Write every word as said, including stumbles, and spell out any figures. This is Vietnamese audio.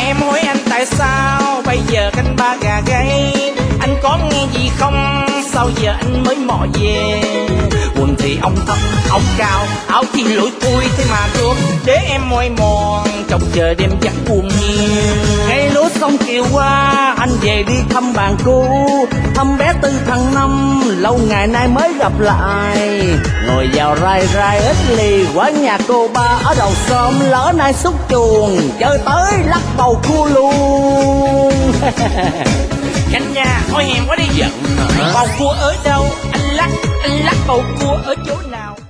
em hỏi anh tại sao bây giờ canh ba gà gáy, anh có nghe gì không, sao giờ anh mới mò về. Quần thì ông thấp ông cao, áo chi lỗi tôi thế mà được, để em mỏi mòn trong chờ đêm giấc buồn nhiều. Ngày lúa xong chiều qua anh về đi thăm bạn cũ, thăm bé Tư thằng Năm lâu ngày nay mới gặp lại. Ngồi vào rai rai ít lì quán nhà cô ba ở đầu xóm, lỡ nay xúc chuồng chơi tới lắc bầu cua luôn. Canh nhà thôi hèn quá đi giận, bầu cua ở đâu anh lắc, anh lắc bầu cua ở chỗ nào.